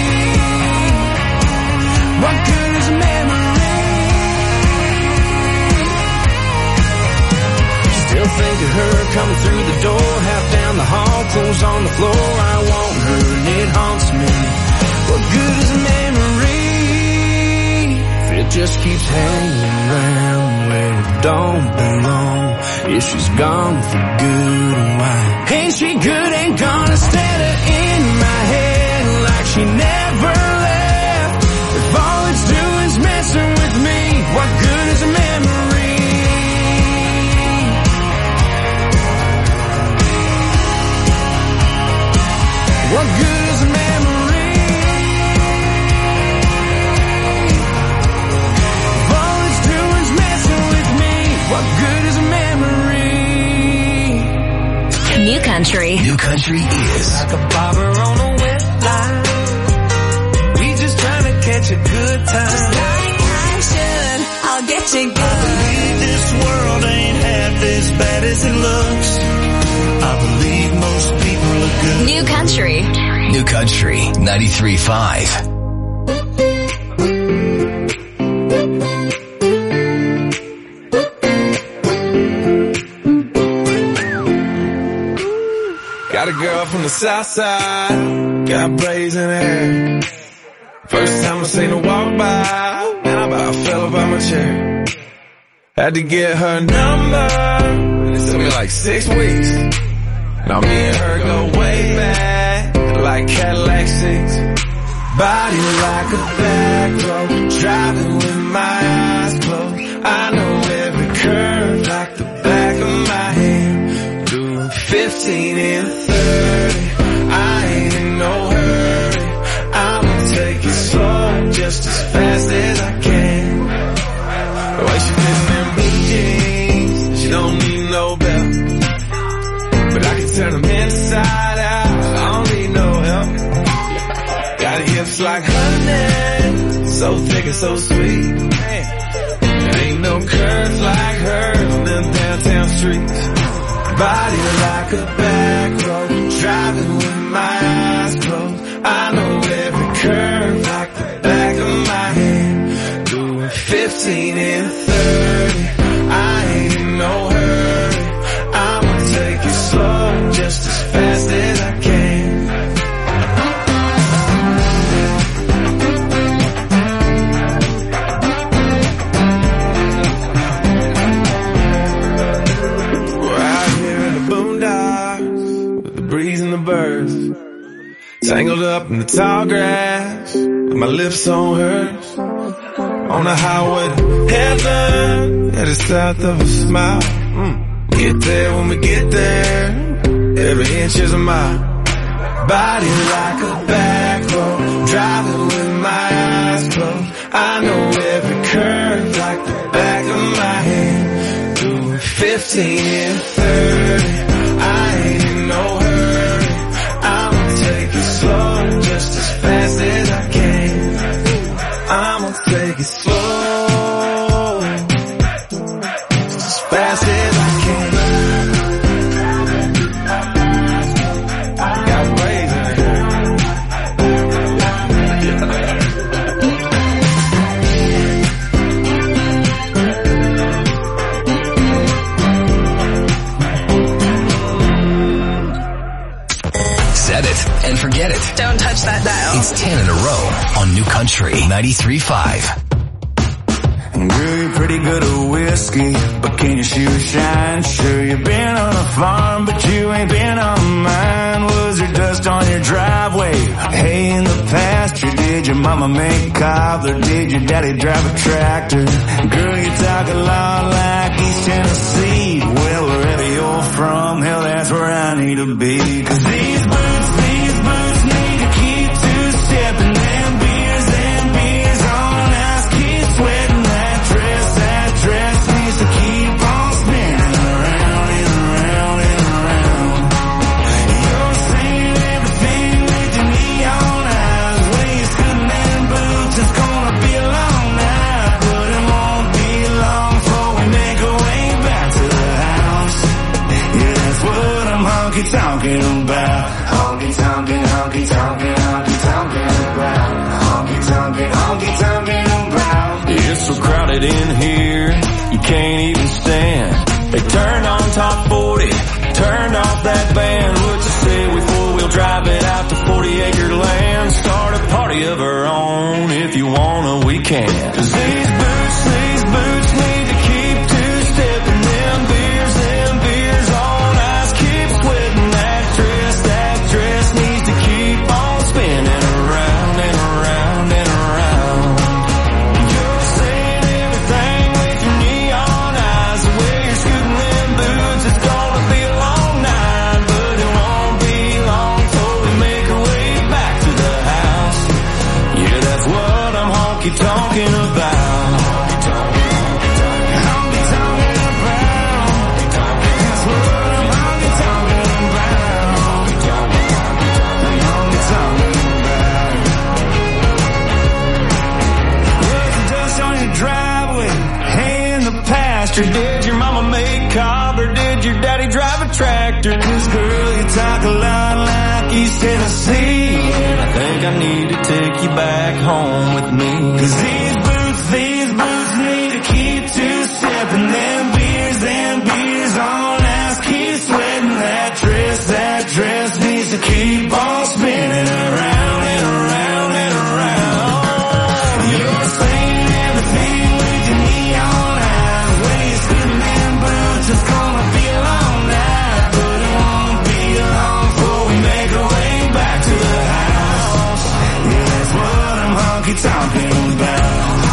What good is a memory? Still think of her coming through the door, half down the hall, clothes on the floor. I want her and it haunts me. What good is a memory if it just keeps hanging around where it don't belong? If she's gone for good, why ain't she good and gone instead of in my head like she never left? If all Country. New Country is like a barber on a wet line. We just trying to catch a good time. Just like action, I'll get you good. I believe this world ain't half as bad as it looks. I believe most people are good. New Country. New Country ninety-three point five. Got a girl from the south side, got blazing hair. First time I seen her walk by, man, I about fell up out my chair. Had to get her number, and it took me like six weeks. Now me and her go way back, like Cadillac six. Body like a back road, driving with my eyes closed. I know every curve like the back of my hand. Doing fifteen and thirty, I ain't in no hurry. I'ma take it slow, just as fast as I can. The way she fits them blue jeans, she don't need no belt. But I can turn them inside out, I don't need no help. Got hips like honey, so thick and so sweet. There ain't no curves like hers on them downtown streets. Body like a back road, driving with my eyes closed. I know every curve like the back of my hand. Doing fifteen and thirty, I ain't in no hurry. I'ma take it slow, just as fast as I can. Breeze and the birds, tangled up in the tall grass, with my lips on hers. On the highway to heaven, headed south of a smile. Mm. Get there when we get there, every inch is a mile. Body like a back road, driving with my eyes closed. I know every curve like the back of my hand. Doing fifteen and thirty, I ain't in no hurry. Take it slow, just as fast as I can. I'ma take it slow, just as fast as I can. I got ways in Set it and forget it. Don't touch that dial. It's ten in a row on New Country ninety-three point five. Girl, you're pretty good at whiskey, but can your shoes shine? Sure, you've been on a farm, but you ain't been on mine. Was there dust on your driveway? Hay in the pasture? Did your mama make cobbler? Did your daddy drive a tractor? Girl, you talk a lot like East Tennessee. Well, wherever you're from, hell, that's where I need to be. Cause these boots, these boots need to keep two-stepping. Them beers, them beers on ice, keep sweating. That dress, that dress needs to keep on spinning around and around and around. You're saying everything with your neon eyes. Way you're scooting them boots, it's gonna be a long night. But it won't be long before we make our way back to the house. Yeah, that's what I'm honky-tonking about. Honky-tonkin', honky-tonkin', honky-tonkin' about. Honky-tonkin', honky-tonkin' about. It's so crowded in here, you can't even stand. They turned on top forty, turned off that band. What you say we four-wheel drive it out to forty acre land? Start a party of our own, if you wanna we can. Cause these boots, these boots need to keep two-stepping. Them beers, them beers on ice, keep sweating. That dress, that dress needs to keep on spinning around and around and around. You're saying everything with your neon eyes. The way you're scooting them boots, it's gonna be a long night. But it won't be long before we make our way back to the house. Yeah, that's what I'm honky-tonking about. asked her, did your mama make cob or did your daddy drive a tractor? Cause girl, you talk a lot like East Tennessee, and I think I need to take you back home with me. Cause these boots, these boots need to keep two-stepping. Them beers, them beers on ice keep sweating. That dress, that dress needs to keep on spinning around and around and around. You're saying everything with your neon eyes. When you spin them boots, it's gonna be a long night, but it won't be long before we make our way back to the house. Yeah, that's what I'm honky-tonking about.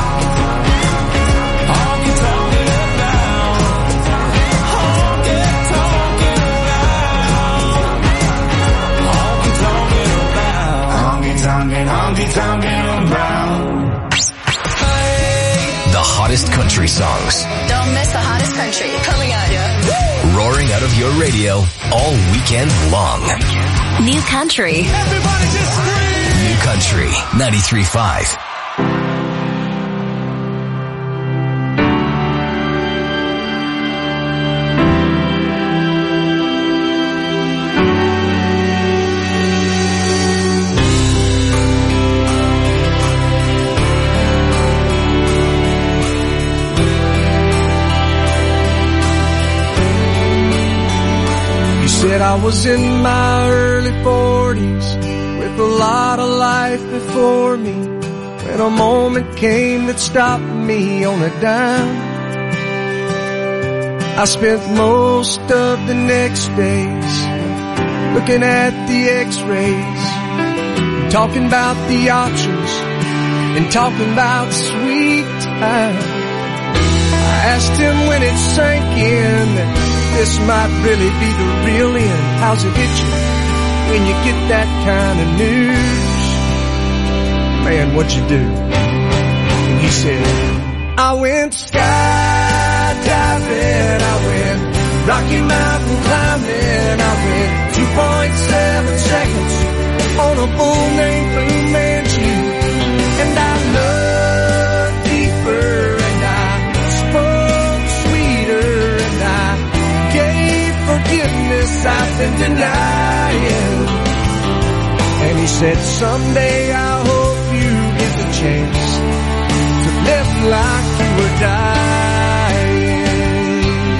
Honky-tonking about. Honky-tonking about. Honky-tonking about. Honky-tonking, honky-tonking about. The hottest country songs. Don't miss the hottest country coming at you. Roaring out of your radio all weekend long. New country. Everybody just scream! New Country ninety-three point five. Said I was in my early forties with a lot of life before me, when a moment came that stopped me on a dime. I spent most of the next days looking at the x-rays, talking about the options and talking about sweet time. I asked him when it sank in that this might really be the real end. How's it hit you when you get that kind of news? Man, what'd you do? And he said, I went skydiving, I went Rocky Mountain climbing, I went two point seven seconds on a bull named Blue Manchu, and I looked deeper and I spoke sweeter and I gave forgiveness I've been denying. And he said, someday I hope you get the chance to live like you were dying.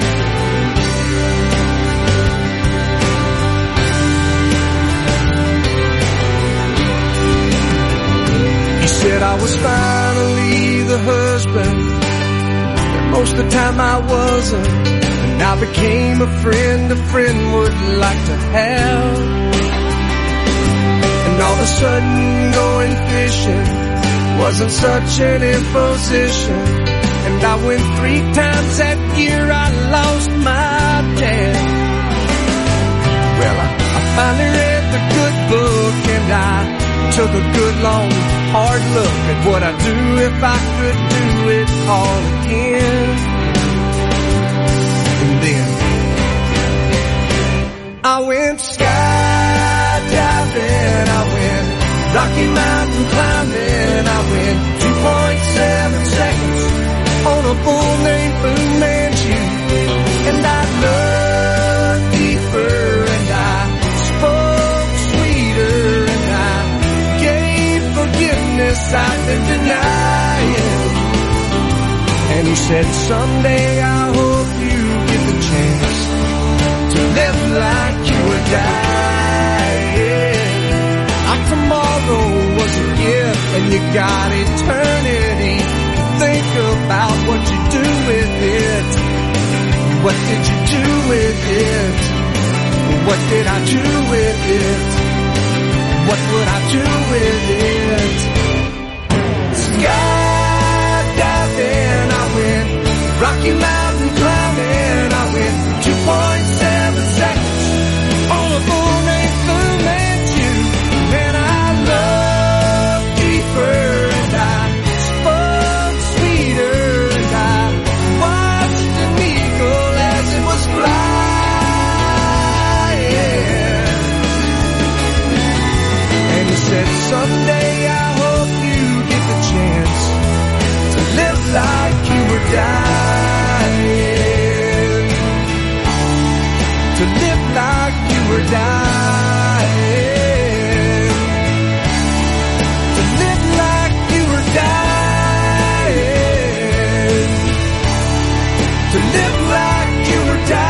He said I was finally the husband that most of the time I wasn't, and I became a friend a friend would like to have. And all of a sudden going fishing wasn't such an imposition, and I went three times that year. I lost my dad. Well, I, I finally read the good book, and I took a good long hard look at what I'd do if I could do it all again. And then I went skydiving, I went Rocky Mountain climbing, I went two point seven seconds on a bull named Blue Manchu, and I looked deeper and I spoke sweeter and I gave forgiveness I've been denying. And he said, someday I hope you get the chance to live like you were dying. Like tomorrow was a gift and you got eternity. Think about what you do with it. What did you do with it? What did I do with it? What would I do with it? Skydiving, I went Rocky Mountain climbing, I went two point seven seconds on a bull named Blue Manchu, and I looked deeper and I spoke sweeter and I watched an eagle as it was flying. And he said, someday to live like you were dying, to live like you were dying, to live like you were dying.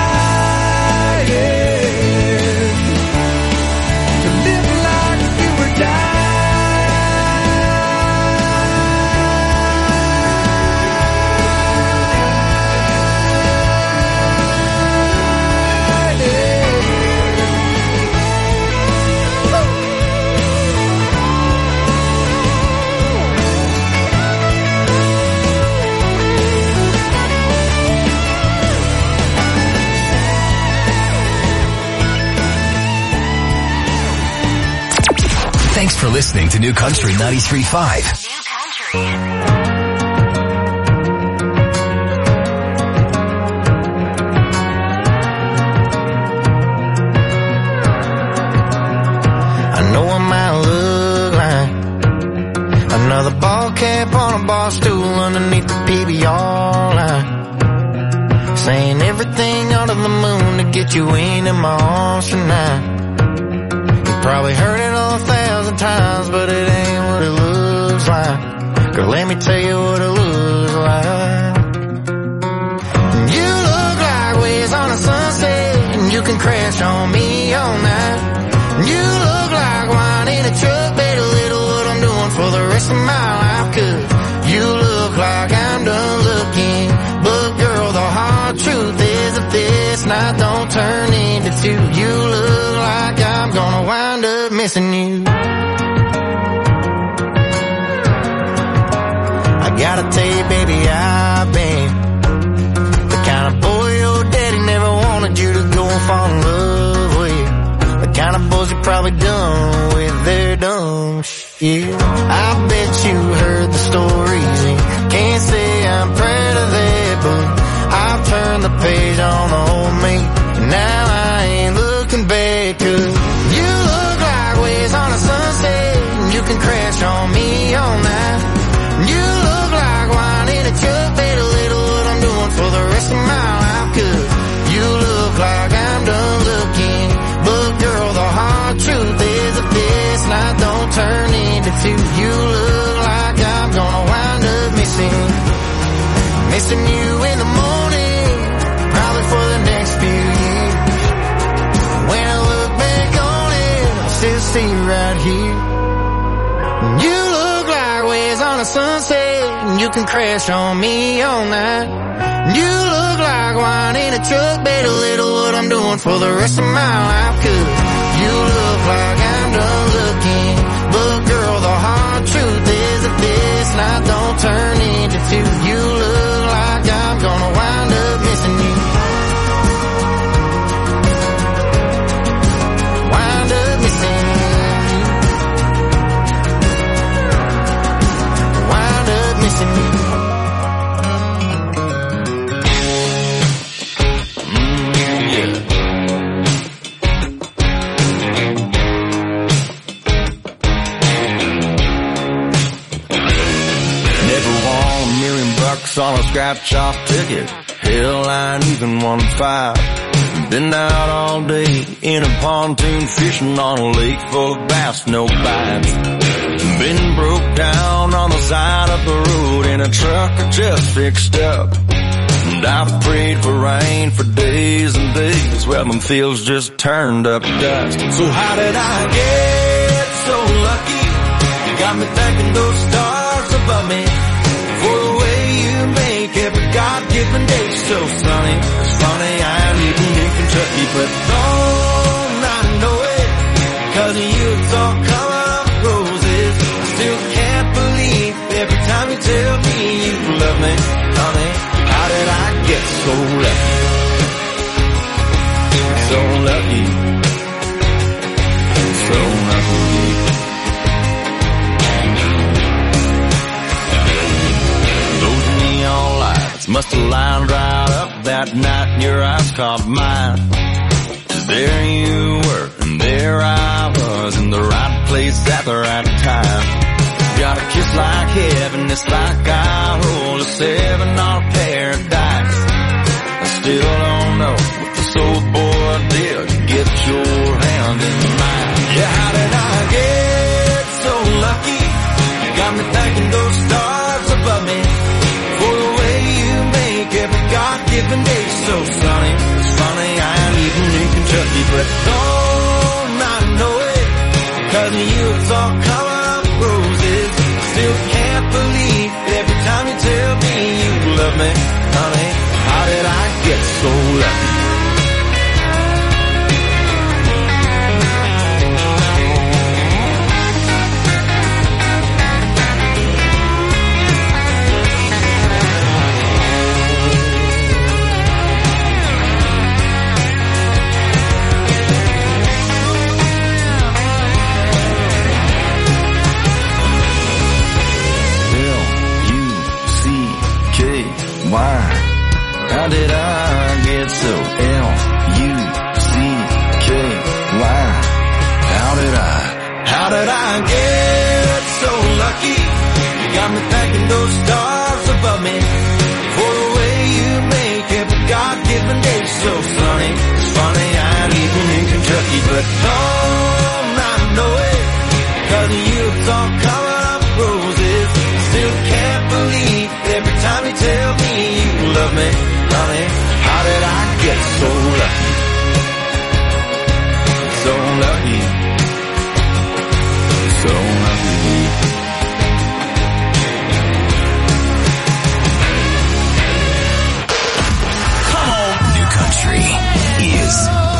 Thanks for listening to New Country ninety-three point five. I know I might look like another ball cap on a bar stool underneath the P B R line, saying everything under the moon to get you in in my arms tonight. Probably heard it a thousand times, but it ain't what it looks like. Girl, let me tell you what it looks like. You look like waves on a sunset, and you can crash on me all night. You look like wine in a truck, bet a little what I'm doing for the rest of my life. Cause you look like I'm done looking, but girl, the hard truth is if this night don't turn into two, you look like I'm gonna wind up missing you. I gotta tell you, baby, I've been the kind of boy your daddy never wanted you to go and fall in love with. The kind of boys you probably done with their dumb shit. I bet you heard the stories and can't say I'm proud of that, but I've turned the page on the old me. Now I ain't looking back, cause you look like waves on a sunset, and you can crash on me all night. You look like wine in a truck, bet a little what I'm doing for the rest of my life. Cause you look like I'm done looking, but girl, the hard truth is if this night don't turn into two, you look like I'm gonna wind up missing, missing you in the morning, probably for the next few years. When I look back on it, I still see you right here. You look like waves on a sunset, and you can crash on me all night. You look like wine in a truck, bet a little what I'm doing for the rest of my life. Cause you look like I'm done looking, but girl, the hard truth is if this night don't turn into two, you look like I'm gonna wind up missing you. Wind up missing you. Wind up missing you. On a scratch-off ticket, hell, I ain't even one five. Been out all day in a pontoon fishing on a lake full of bass, no bites. Been broke down on the side of the road in a truck I just fixed up. And I've prayed for rain for days and days. Well, them fields just turned up dust. So how did I get so lucky? You got me thanking those stars above me for the way you make every God-given day so sunny. It's funny, I'm living in Kentucky, but don't I know it? Cause of you it's all color of roses. I still can't believe every time you tell me you love me. Honey, how did I get so lucky? So lucky. So lucky. Must have lined right up that night and your eyes caught mine. There you were, and there I was, in the right place at the right time. Got a kiss like heaven, it's like I rolled a seven on a paradise. I still don't know what this old boy did so sunny. It's funny I ain't even in Kentucky, but don't not know it. Cause you it's all color of roses. Still can't believe every time you tell me you love me, honey. How did I get so lucky? Why? How did I get so L U C K Y? How did I, how did I get so lucky? You got me thanking those stars above me for the way you make every God-given day so sunny. It's funny I ain't even in Kentucky, but don't not know it. Cause you it's all color of roses. Still can't believe every time you tell me you love me, honey. How did I get so lucky? So lucky. So lucky. Come on. New Country is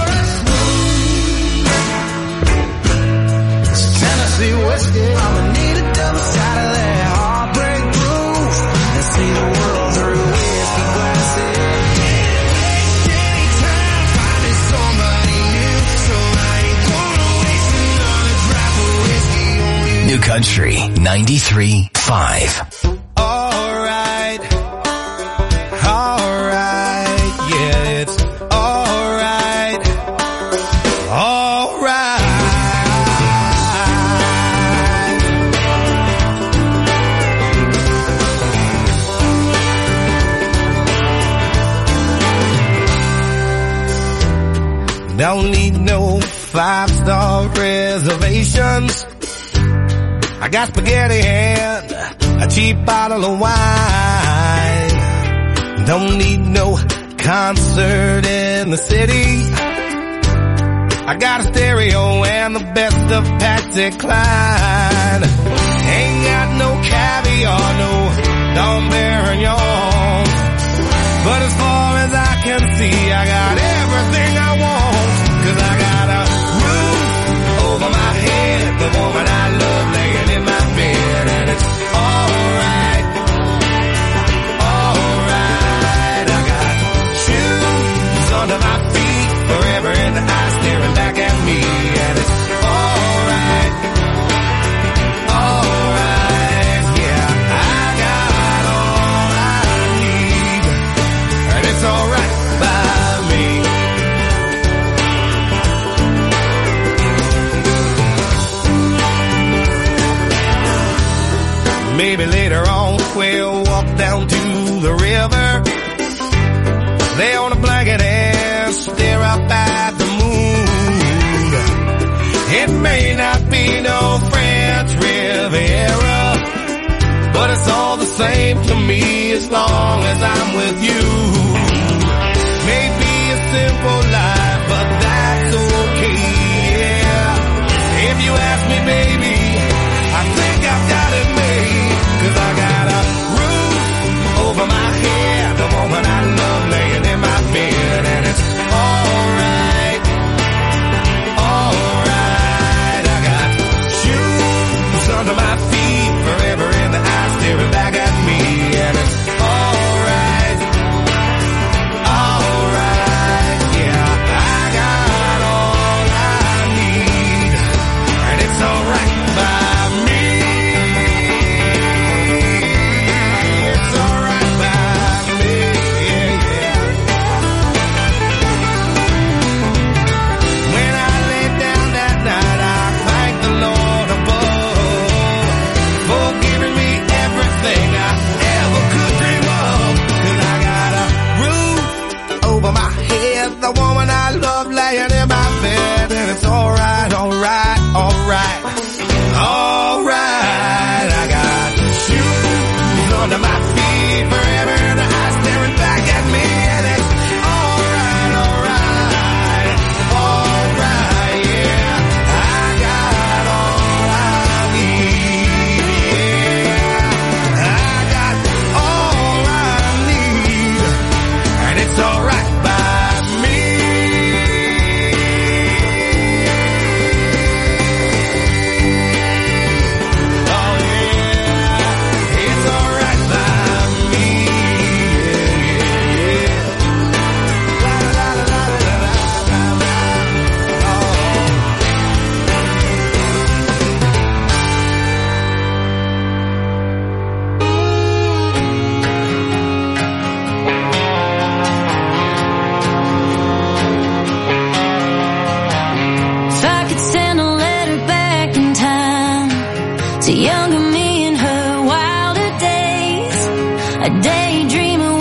Tennessee whiskey. I'ma need a double side of that heartbreak groove and see the world through whiskey glasses. Anytime finding somebody new, so I ain't gonna waste another drop of whiskey on you. New Country ninety-three point five. Alright, alright, yeah, it's alright, alright. Don't need no five-star reservations. I got spaghetti and a cheap bottle of wine. Don't need no concert in the city. I got a stereo and the best of Patsy Cline. Ain't got no caviar, no Dom Perignon. But as far as I can see, I got everything I want. Cause I got a roof over my head, the woman I love laying in my bed, and it's alright, alright. I got shoes under my feet, forever in the eye staring back at me, and it's alright, alright. Yeah, I got all I need, and it's alright by me. Maybe later on we'll walk down to the river, lay on a blanket and stare up at the moon. It may not be no French Riviera, but it's all the same to me as long as I'm with you. Maybe a simple life, but that's okay, yeah. If you ask me, baby, I think I've got it made. Cause I got a roof over my head, the woman I love laying in my bed, and it's alright, alright. I got shoes under my feet, forever in the eye staring back at me, and it's alright, alright. Yeah, I got all I need, and it's alright by me. The woman I love laying in my bed, and it's alright, alright, alright, alright. I got shoes under my feet, forever in the eye staring back at me, and it's alright. to younger me in her wilder days. A daydreamer